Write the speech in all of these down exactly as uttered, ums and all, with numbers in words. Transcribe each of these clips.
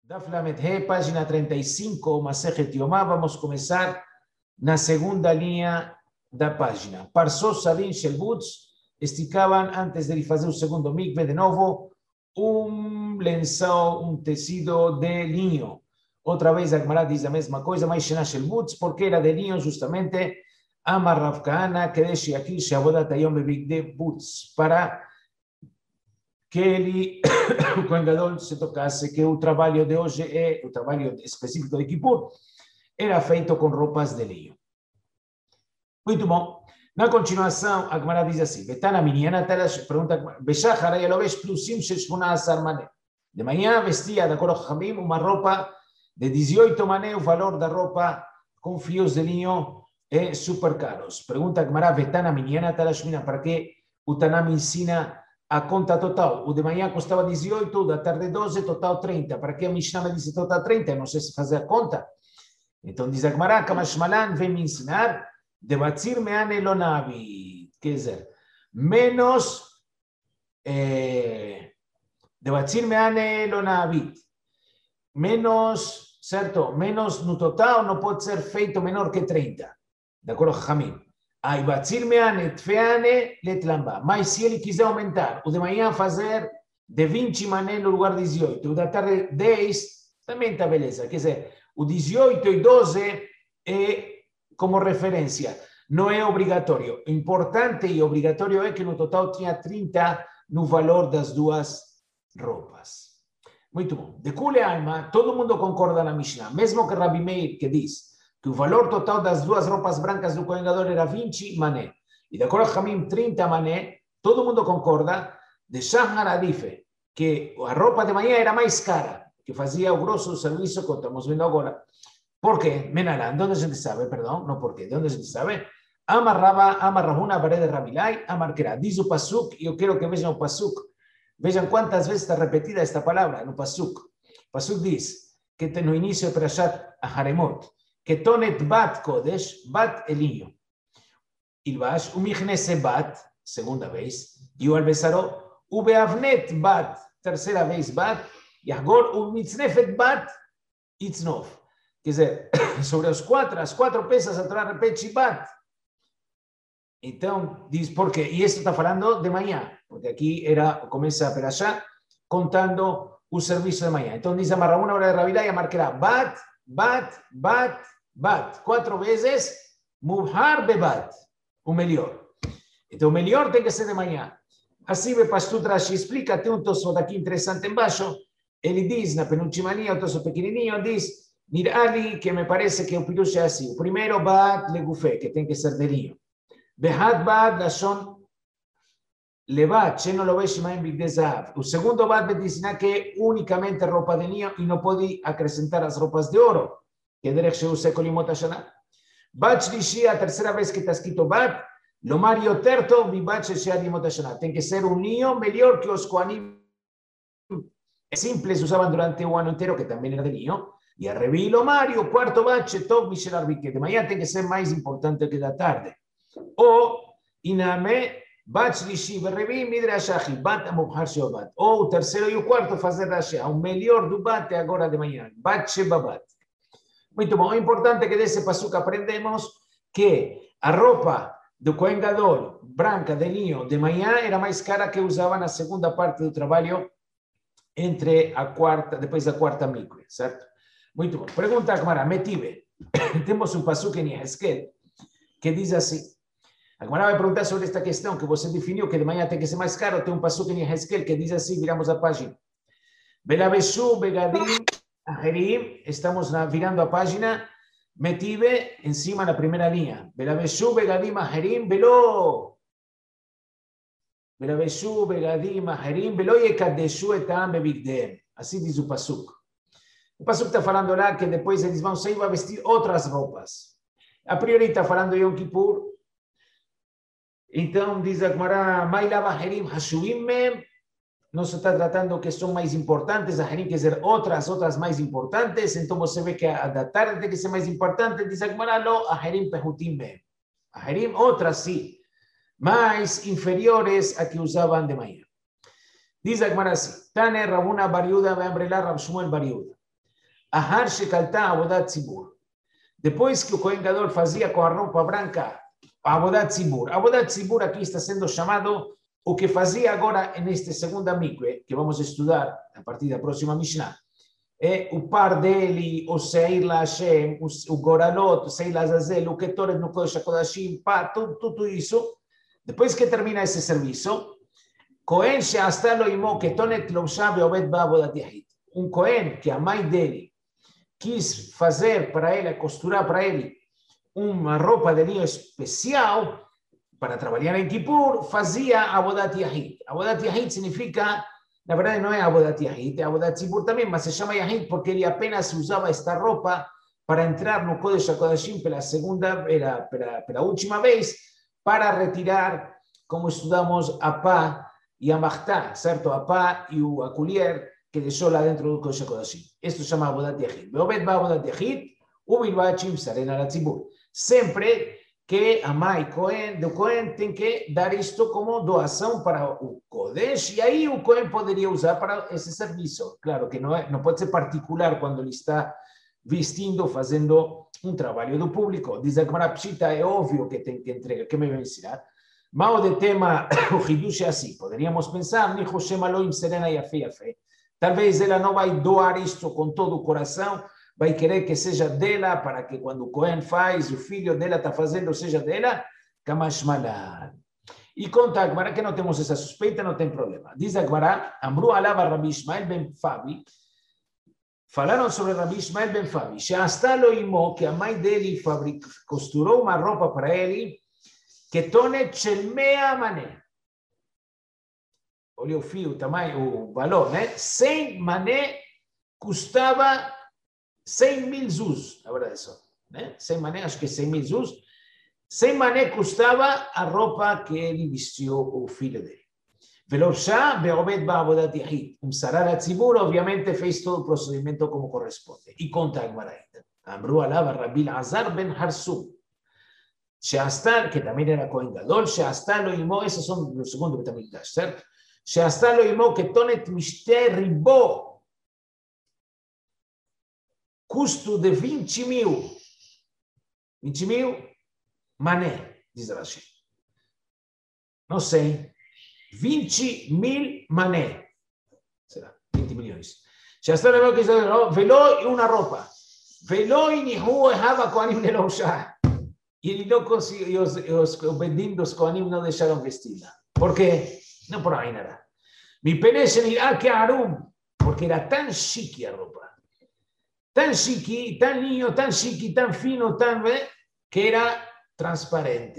Daf Lamed He, página treinta y cinco, Masejet Yomá. Vamos a comenzar na segunda linha da página. Parsos Salim Shelbutz esticaban antes de fazer o segundo mikve de novo um lençol, um tecido de linho. Outra vez a Gemara diz a mesma coisa, mas Shena Shelbutz, porque era de linho justamente Amar Rav Kahana, Kedesh Yakir Sheavodat Hayom Bebigde Butz, para que ele, o Kohen Gadol, se tocasse que o trabalho de hoje é, o trabalho específico de Kippur, era feito com roupas de linho. Muito bom. Na continuação, a Gemara diz assim, Betana Minyan, pergunta, Beshachar Ayalovesh Plusim Sheshmona Asar Mané. De manhã vestia, de acordo com Hamim, uma roupa de dezoito mané, o valor da roupa com fios de linho é super caros. Pergunta a Gemara, Betana Minyan, para que o Tanam ensina a conta total. O de manhã custava dezoito, o da tarde doze, total trinta. Para que a Mishnah me disse total trinta? Eu não sei se fazer a conta. Então diz a Gemara, Kamashmalan vem me ensinar, Debatzir meane lonavi, quer dizer, menos, eh, Debatzir meane lonavi, menos, certo? Menos no total não pode ser feito menor que trinta. De acordo com Hamim. Aí, Batzir meane, tfeane, letlamba. Mas se ele quiser aumentar, o de manhã fazer de vinte mané no lugar de dezoito, o da tarde dez, também está beleza. Quer dizer, o dezoito e doze é como referência. Não é obrigatório. Importante e obrigatório é que no total tinha trinta no valor das duas roupas. Muito bom. De Kule Alma, todo mundo concorda na Mishnah. Mesmo que Rabi Meir, que diz que o valor total das duas roupas brancas do Kohen Gadol era vinte mané. E de acordo com Hamim, trinta mané. Todo mundo concorda de Shahar Adife, que a roupa de manhã era mais cara, que fazia o grosso do serviço que estamos vendo agora. ¿Por qué? Menalán, ¿dónde se sabe? Perdón, no por qué, ¿dónde se sabe? Amarraba, amarrabuna pared de Rabilai, amarquera. Dice o pasuk, y yo quiero que vean o pasuk. Vean cuántas veces está repetida esta palabra, no pasuk. Pasuk dice que no inicio de Perashat Aharemot, que tonet bat kodesh, bat el niño. Ilbash, umignese bat, segunda vez, y o albesaro, ubeavnet bat, tercera vez bat, y agor umitznefet bat, itznov. Quer dizer, sobre os quatro, as quatro peças, a Torá repete bat. Então, diz por quê? E isso está falando de manhã, porque aqui era, começa a Perashá, contando o serviço de manhã. Então, diz a Marraúna, hora de Rabilá, e a marcará bat, bat, bat, bat. Quatro vezes, mubhar bebat, o melhor. Então, o melhor tem que ser de manhã. Assim, o Pastut Rashi explica, tem um Tosfot aqui interessante embaixo, ele diz, na penúltima linha, o Tosfot pequenininho, diz, Nirali, que me parece que o pirush é assim. O primeiro, bat legufé, que tem que ser de linho. Behat bat lashon levat, sheno lo veshimaim bigdezav. O segundo bat vai ensinar que é unicamente roupa de linho e não pode acrescentar as roupas de ouro. Que derech sheuse kolimot hashana. Bat shlishi, a terceira vez que está escrito bat, lomar yoter tov mi bat sheshea limot hashana. Tem que ser um linho melhor que os koanim simples usavam durante o ano inteiro, que também era de linho. E a Revi Lomari, o quarto bache, Tov Michel Arbique. De manhã tem que ser mais importante que da tarde. Ou, Iname, Bach Lishi, Revi, Midrashahi, Bat Amubhar Sheobat. Ou o terceiro e o quarto fazer Rashá. O melhor do bate agora de manhã. Bat Shebabat. Muito bom. É importante que desse passuca aprendemos que a roupa do Kohen Gadol, branca de linho, de manhã, era mais cara que usava na segunda parte do trabalho, entre a quarta, depois da quarta mikve, certo? Muito bom. Pergunta a Gemara, Metive. Temos um pasuk em Yehezkel que diz assim. A Gemara vai perguntar sobre esta questão que você definiu, que de manhã tem que ser mais caro. Tem um pasuk em Yehezkel que diz assim, viramos a página. Belaveshu begadim aherim. Estamos na, virando a página. Metive, em cima na primeira linha. Belaveshu begadim aherim belo. Belaveshu begadim aherim belo yekadeshu etam bebigdem. Assim diz o pasuk. O pasuk está falando lá que depois eles vão sair e vão vestir outras roupas. A priori está falando de Yom Kippur. Então, diz a Gemara, Mailava Herim Hashuvim Mem. Não se está tratando que são mais importantes, a Herim quer dizer outras, outras mais importantes. Então, você vê que a da tarde tem que ser mais importante. Diz a Gemara, não, a Herim Pehutim Mem. A Herim, outras sim, mais inferiores a que usavam de manhã. Diz a Gemara assim, Tane Rabuna Bariuda, vai abrelar Rab Shmuel Bariuda. Ahar shekalta avodat tzibur. Depois que o Kohen Gadol fazia com a roupa branca, avodat tzibur. Avodat tzibur aqui está sendo chamado o que fazia agora neste segundo mikve, que vamos estudar a partir da próxima Mishnah. É o par dele, o Seir la Hashem, o Goralot, o Seir la Azazel, o Ketoret no Kodesh HaKodashim, tudo, tudo isso. Depois que termina esse serviço, Kohen she'asta lo imo ketonet lobsha ve'oved ba'avodat yahid. Um Kohen que a mãe dele quis fazer para ele, costurar para ele uma roupa de linho especial para trabalhar em Kippur, fazia avodat yahid. Avodat yahid significa, na verdade não é avodat yahid, é avodat tzibur também, mas se chama yahid porque ele apenas usava esta roupa para entrar no Kodesh HaKodashim pela segunda, pela, pela, pela última vez, para retirar, como estudamos, a pá e a machtá, certo? A pá e a colher que deixou lá dentro do Kodesh HaKodashim. Isto se chama avodat yahid. Ve'oved ba'avodat yahid, u'bilvad she'imsaren ala tzibur. Sempre que a mãe Cohen, do Cohen tem que dar isto como doação para o Kodesh, e aí o Cohen poderia usar para esse serviço. Claro que não, é, não pode ser particular quando ele está vestindo, fazendo um trabalho do público. Diz a Gemara Pshita, é óbvio que tem que entregar, que me vai ensinar. Mas o de tema, o Hidush é assim, poderíamos pensar, ni Hashem Elohim serena yafe yafe. Talvez ela não vai doar isto com todo o coração, vai querer que seja dela, para que quando o Cohen faz, o filho dela está fazendo, seja dela, Kamash Malan. E conta a Gemara que não temos essa suspeita, não tem problema. Diz a Gemara, Amru alava Rabbi Ishmael ben Fabi, falaram sobre Rabbi Ishmael ben Fabi, she'asta lo imo, que a mãe dele fabric, costurou uma roupa para ele, ketonet shel mea mané. Olha o fio, o tamanho, o valor, né? cem mané custava cem mil zuz, na verdade só. Né? cem mané, acho que cem mil zuz. cem mané custava a roupa que ele vestiu o filho dele. Velosha be'oved ba'avodat yahid. Um sarar a tzibur, obviamente, fez todo o procedimento como corresponde. E conta a Gemara. Amru alava Rabbi Elazar ben Harsum. She'asta, que também era Kohen Gadol, she'asta lo imo, esses são no segundo Betamikdash, certo? She'asta lo imo ketonet mishte ribó. Custo de vinte mil. vinte mil mané, diz Rashi. Não sei. vinte mil mané. Será? vinte milhões. She'asta lo imo ketonet veló e uma roupa. Veló e nihu ehava kohanim leloshah. E ele não conseguiu, os, os, os bendim dos kohanim não deixaram vestida. Por quê? Não por aí nada. Mi peneche mirá que arum, porque era tão chique a roupa. Tão chique, tão lindo, tão chique, tão fino, tão bem, que era transparente.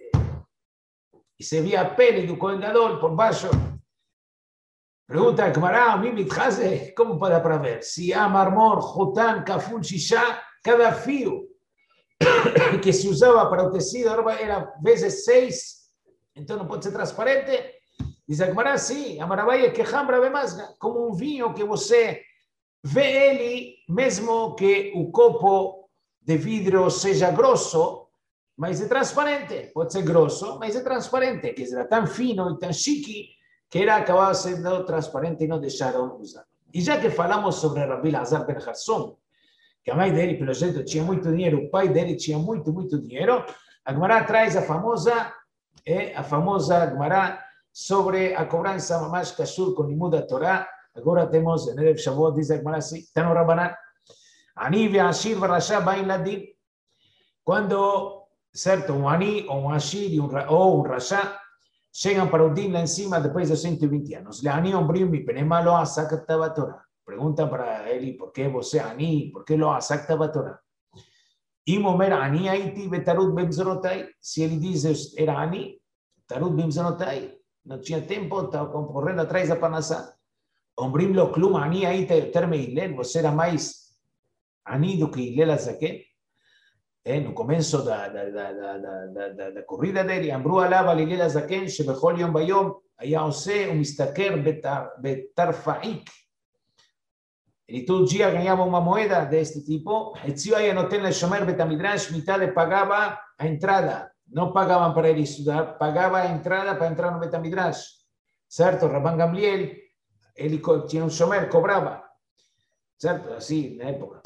E se via a pele do Kohen Gadol por baixo. Pergunta a Gemara, mi mitchaze, como pode para ver? Se há marmor, jotan, kaful, shisha, cada fio que se usava para o tecido era vezes seis, então não pode ser transparente. Diz a Gemara, sim, a maravilha é que hambra bemasga, como um vinho que você vê ele, mesmo que o copo de vidro seja grosso, mas é transparente. Pode ser grosso, mas é transparente, que era tão fino e tão chique, que era acabava sendo transparente e não deixaram usar. E já que falamos sobre Rabbi Elazar ben Harsum, que a mãe dele, pelo jeito, tinha muito dinheiro, o pai dele tinha muito, muito dinheiro, a Gemara traz a famosa, é, a famosa Gemara sobre a cobrança mamash kashur com limud da Torá. Agora temos, em Erev Shavuot, diz a Gemara assim, está no Rabanan, Ani ve'ashir ve'rasha ba'in ladin. Quando, certo, um Ani, ou um Ashir e um, ou um Rasha chegam para o din lá em cima depois dos cento e vinte anos. Le Ani ombrim mi penema lo asakat a Torá. Pergunta para ele, por que você é Ani? Por que lo asakta a Torá? Imomer Ani aiti betarut bemzorotai. Se ele diz, era Ani, tarut bemzorotai. Não tinha tempo, estava correndo atrás da panassá. Ombrim lo klum Ani aita yoter me Hillel. Você era mais Ani do que Hillel Azaken. É, no começo da, da, da, da, da, da, da corrida dele, Amru alava Hillel Azaken, shebechol yom bayom, היה עושה ומשתכר בתרפעיק. Ele todo dia ganhava uma moeda deste tipo. Etzio aí anoten le shomer betamidrash, metade pagava a entrada. Não pagavam para ele estudar, pagava a entrada para entrar no betamidrash. Certo? Rabban Gamliel, ele tinha um shomer, cobrava. ¿cierto? Así, en la época.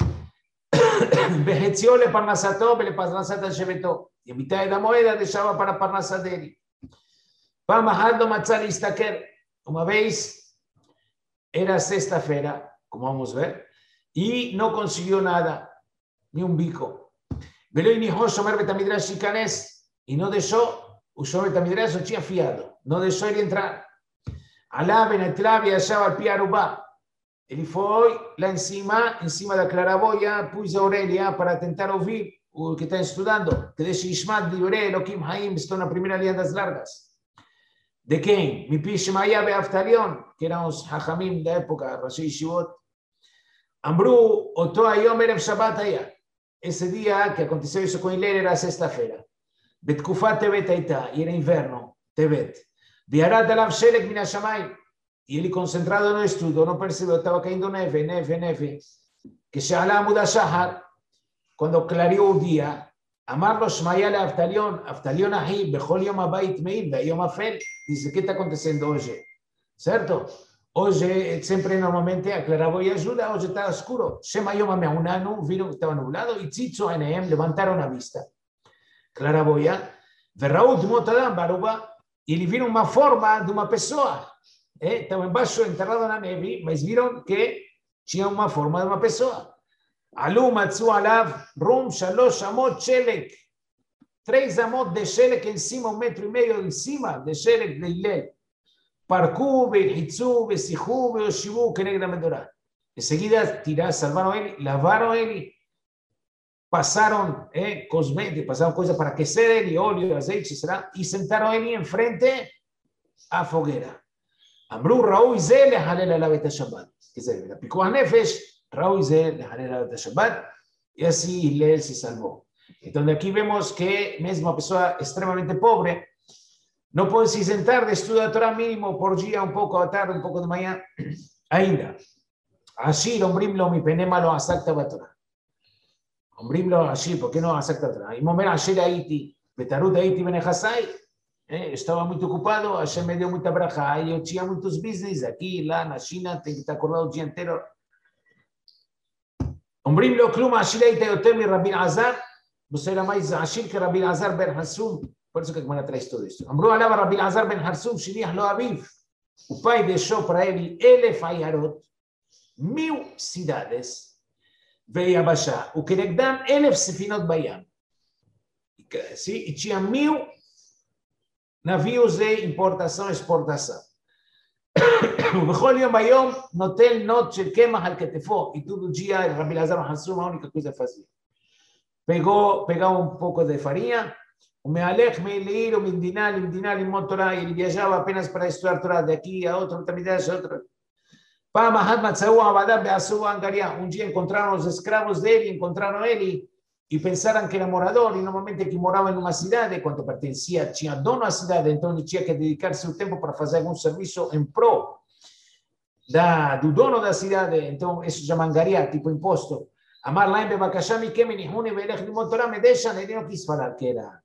Vejetzió le parnasató, le parnasata shevetó. Y en mitad de la moneda dejaba para parnasaderi. Pamahando matzal istaker. Una vez era sexta-feira, como vamos a ver, y no consiguió nada, ni un bico. Velo y dijo Shomer Betamidrash Shikanes, y no dejó, Shomer Betamidrash no tinha fiado, no dejó ir entrar. Alá Benetlav y allá al Piarubá. Él fue lá encima, encima de la claraboya, puso a Aurelia para tentar oír o que está estudiando, que de Shishmat libre, Elohim Haim, está en la primera línea de las largas. ¿De quién? Mi Pishmaya Beaftalion, que eran los hajamim de la época, Rashi Shivot. Ambru, Oto Ayom Erev Shabbat allá. Ese día que aconteció eso con Hiler era sexta-feira. Betkufat Tebet Aita, y era inverno, Tebet. Viarat Alav Shelek Mina Shamay. Y él concentrado en el estudio, no percibió, estaba cayendo neve, neve, neve. Que Shalá Muda Shahar, cuando clareó un día, Amarlo Shmayala Aftalion, Aftalion Ahi, Bechol Yom Abayit Meil, Yom Afel. Dice, ¿qué está aconteciendo hoy? ¿Cierto? Hoy, siempre normalmente aclaraba y ayuda, hoy está oscuro. Shema Yom Ameunanu, vieron que estaba nublado, y Tzitzo N M levantaron la vista. Claraboya, Verraud Motadam Baruba, y le vieron una forma de una pessoa. Eh, estaba embaixo, enterrado na neve, mas viram que tinha uma forma de uma pessoa. Alu matzu alav rum shalosh amot shelek. Três amot de shelek em cima, um metro e meio em cima de shelek de Hillel. Parku, behitzu, besichu, beoshivu, keneged amedorá. Enseguida tiraram, salvaram ele, lavaram ele, passaram eh, cosméticos, passaram coisa para aquecer ele, óleo, azeite, será? E sentaram ele em frente à fogueira. אמרו ראוי זה להלל עליו את השבת, כי זה הפיקוח נפש, ראוי זה להלל עליו את השבת, y así Hillel se salvó. Entonces aquí vemos que mesmo una persona extremadamente pobre no puede se sentar de estudiar Torah mínimo por día, un poco a tarde, un poco de mañana, ainda. Así, אומרים לו מפני מה לא עסקת בתורה. אומרים לו así, ¿por qué no עסקת בתורה? אם אומר אשר הייתי, בטעות הייתי בנכסיי, Eh, estaba muy ocupado, Hashem me dio mucha braja, yo tenía muchos business aquí, lá, na China, tengo que estar acordado el día entero. אומרים לו כלום, העשיר היית יותר מרבי אלעזר, você era mais עשיר כרבי אלעזר בן חרסום, por isso que a Gemara traz tudo isso. אמרו עליו רבי אלעזר בן חרסום, שליח לו אביו, o pai deixou para ele אלף עיירות, mil cidades, ויבשה, וכנגדם אלף ספינות בים. E tinha mil navios de importação e exportação. ובכל יום ביום נוטל נוט של קמח על כתפו, e todo dia Rabi Elazar ben Harsum a única coisa fazia. Pegou, pegava um pouco de farinha, o mealech meir, o mindinal, mindinal, limodd Torah, ele viajava apenas para estudar Torah, de aqui a outro, Betamidrash a outro. פעם אחת מצאו עבדה בעשו הנגריה, un día encontraron los esclavos de él, encontraron ele, y pensaron que era morador, y normalmente que moraba en una ciudad, cuando pertenecía, tinha dono a ciudad, entonces tinha que dedicarse un tiempo para hacer algún servicio en pro da, do dono da cidade, entonces eso se llama angaria, tipo imposto. Amar lá em Bebakashá, mi que me nihune, velech limod Torah, me deixan, ele no quis falar que era.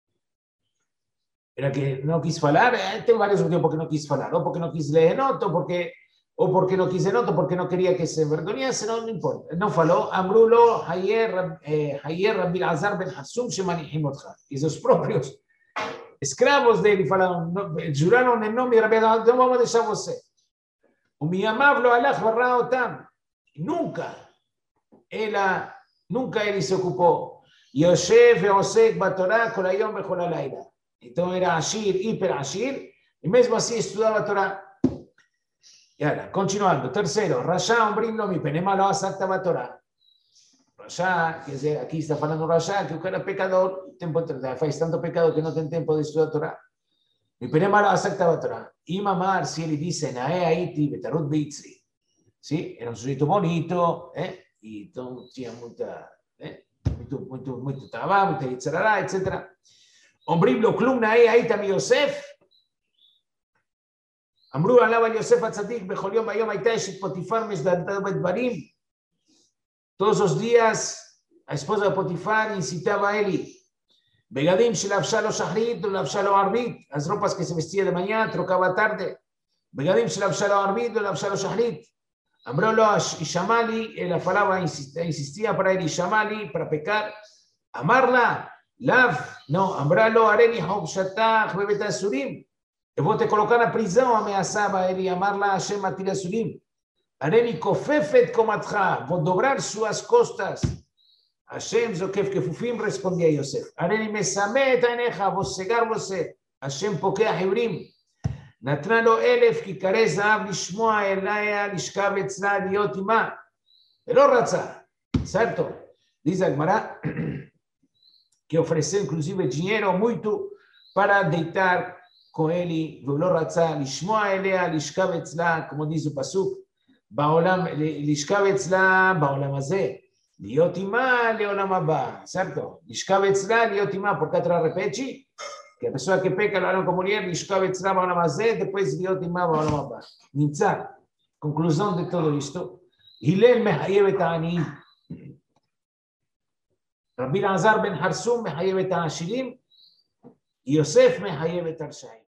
Era que no quis falar, eh, tem varios motivos porque no quis falar, o porque no quis leer noto, porque o porque no quise noto, porque no quería que se envergonzase, no, no importa. No faló, Amrulo, Hayer, eh, Hayer Rabbi Elazar ben Harsum, Shemanihim Otcha. Y esos propios esclavos de él falaron, no, juraron en nombre de Rabbi Elazar, no vamos a dejar você. O mi amablo alaj barra otam. Nunca, él, nunca él se ocupó. Yosef Eosek Batorah, Kolayom Becholalayla. Entonces era Ashir, hiper Ashir, y mismo así estudiaba Torah. Y ahora, continuando. Tercero, Rasha, אומרים לו, מפני מה לא עסקת בתורה. Rasha, que es, aquí está hablando Rasha, que era pecador, faz tanto pecado que no tiene tiempo de estudiar Torah. מפני מה לא עסקת בתורה. אם אמר, si él dice, נאה הייתי בטרות ביצרי. ¿Sí? Era un sujeto bonito, ¿eh? Y tenía mucha, ¿eh? Muito, muito, muito trabajo, mucha yitzhará, etcétera. אומרים לו, כלום נאה היית מיוסף. אמרו עליו על יוסף הצדיק, בכל יום ביום הייתה אשת פוטיפר משדלתה בדברים. Todos los días, la esposa de Potifar incitaba a Eli. Begadim שלבשה לו שחרית ולבשה לו ערבית. Las ropas que se vestía de mañana, trocaba tarde. Begadim שלבשה לו ערבית ולבשה לו שחרית. Ambrolo y Shamali, la palabra insistía para él y Shamali, para pecar. Amarla, Lav, no, Ambralo, Areni, Haubshatah, Bebeta Surim. Eu vou te colocar na prisão, ameaçava ele, amarla, Hashem, Atira Surim. Areni, Kofefet Komatcha, vou dobrar suas costas. Hashem, Zokef Kefufim, respondia Yosef. Areni, Mesamet, Anecha, vou cegar você. Hashem, Pokea Hebrim. נתנה לו אלף כיכרי זהב לשמוע אליה, לשכב אצלה, להיות עימה. ולא רצה, certo? Diz a Gemara que ofereceu inclusive dinheiro muito para deitar com ele, ולא רצה, לשמוע אליה, לשכב אצלה, como diz o pasuk, בעולם, לשכב אצלה בעולם הזה, להיות עימה לעולם הבא, certo? לשכב אצלה, להיות עימה, por qué repete? Que a pessoa que peca lo haga como mulher, Lishkav Etzla Ba'olam Hazeh, depois Liot Imá Ba'olam Haba. Nimtza, conclusão de tudo isto, Hillel mehayev et ha'aniyim. Rabbi Elazar ben Harsum mehayev et ha'ashirim, Yosef mehayev et ha'rshaim.